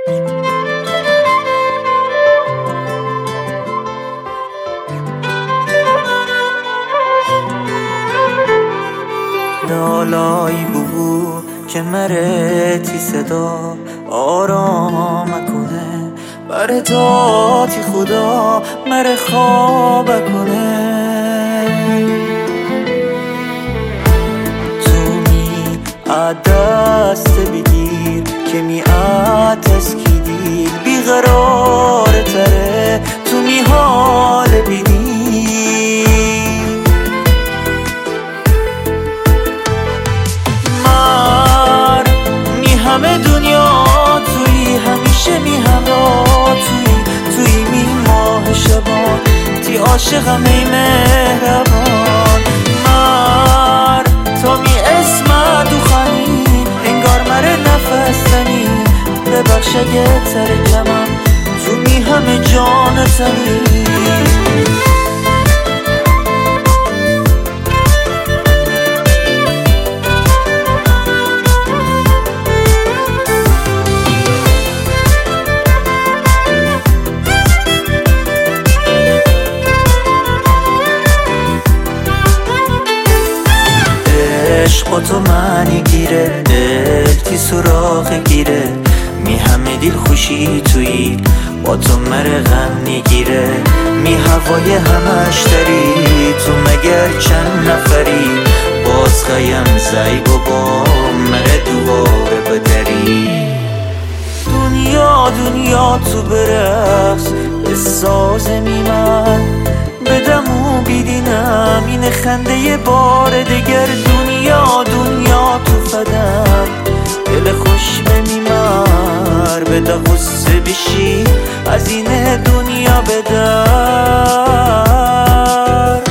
لالایی بو که مرتی صدا آرام کنه بر داتی خدا مره خواب کنه تو می دست بگیر که می تسکیدی بیقرار تره تو می حال بینی همه دنیا توی همیشه می همراه توی می ماه شبان تی عاشقم ای مهربان مر تا می اسمت و خانی انگار مره نفستنی ببخش اگه ترکمم تو می همه جان تنی عشق تو معنی گیره دل تی سراغ گیره می همه دل خوشی توی با تو مره غم میگیره می هوای همش داری تو مگر چند نفری باز خیم زیب و با مره دوباره بدری دنیا تو برقص به ساز میمن بدم و بیدینم این خنده یه بار دگر دنیا تو فدم دل خوش بمیمر بده غصه بشی از این دنیا بدر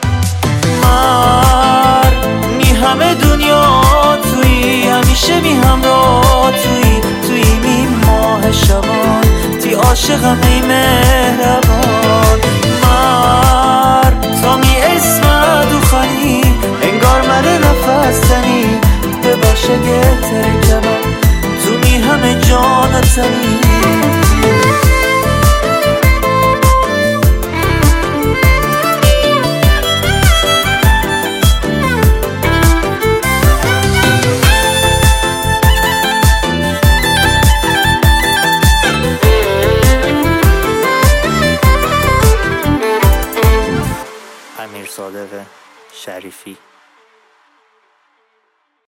مر می همه دنیا توی همیشه می همراه توی می ماه شبان تی عاشقم ای مهربان مر تا می اسمت و خانی انگار مره نفستنی ببخش اگه ترکمم تو می همه جان تنی